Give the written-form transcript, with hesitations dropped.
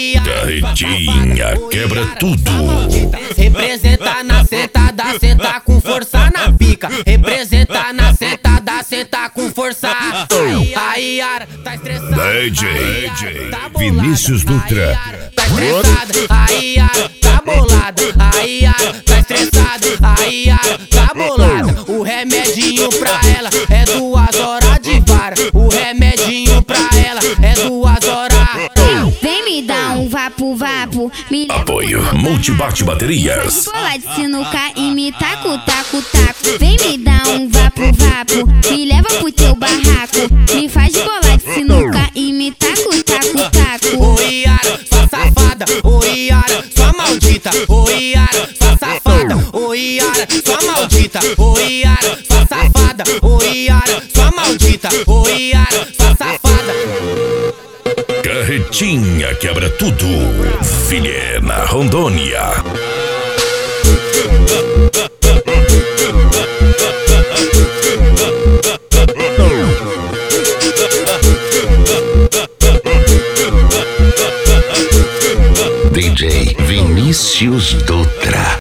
Carretinha quebra tudo. Representa na sentada, senta com força na pica. Representa na sentada, senta com força. A Yara tá estressada. DJ Vinícius Dutra. Tá estressada, a Yara tá bolada. A Yara tá estressada, a Yara tá bolada. O remedinho pra ela é 2 horas de vara. O remedinho pra ela é 2 horas. Vem me dar um vapo, me leva Apoio Multibate Baterias. bola de sinuca e me taco. Vem me dar um vapo, me leva pro teu barraco. Me faz bola de sinuca e me taco. Ô Yara, sua safada. Ô Yara, sua maldita. Ô Yara, sua safada. Ô Yara, sua maldita. Ô Yara, sua safada. Ô Yara, sua maldita. Ô Yara, sua safada. Carretinha quebra tudo. Vilhena, Rondônia. DJ Vinícius Dutra.